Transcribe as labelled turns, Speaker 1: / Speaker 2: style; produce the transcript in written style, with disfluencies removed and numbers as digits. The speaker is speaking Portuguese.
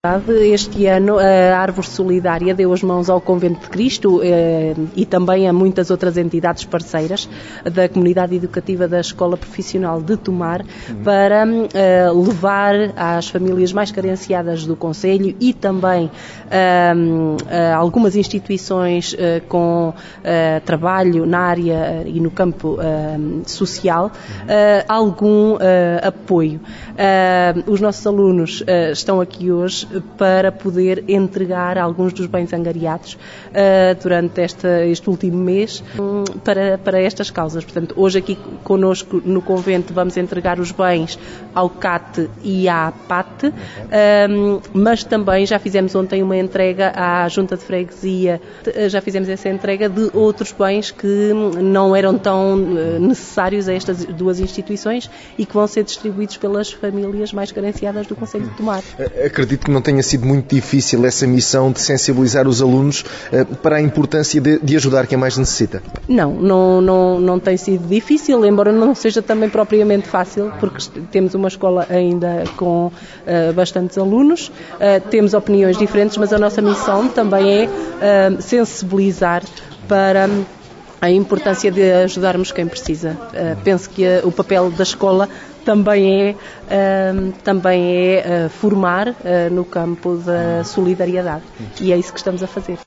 Speaker 1: Este ano a Árvore Solidária deu as mãos ao Convento de Cristo e também a muitas outras entidades parceiras da comunidade educativa da Escola Profissional de Tomar para levar às famílias mais carenciadas do concelho e também algumas instituições com trabalho na área e no campo social algum apoio. Os nossos alunos estão aqui hoje para poder entregar alguns dos bens angariados durante este último mês para estas causas. Portanto, hoje aqui connosco no convento vamos entregar os bens ao CAT e à PAT, mas também já fizemos ontem uma entrega à Junta de Freguesia, já fizemos essa entrega de outros bens que não eram tão necessários a estas duas instituições e que vão ser distribuídos pelas famílias mais carenciadas do concelho de Tomar.
Speaker 2: Acredito que não tenha sido muito difícil essa missão de sensibilizar os alunos para a importância de ajudar quem mais necessita.
Speaker 1: Não tem sido difícil, embora não seja também propriamente fácil, porque temos uma escola ainda com bastantes alunos, temos opiniões diferentes, mas a nossa missão também é sensibilizar para a importância de ajudarmos quem precisa. Penso que o papel da escola também é formar no campo da solidariedade e é isso que estamos a fazer.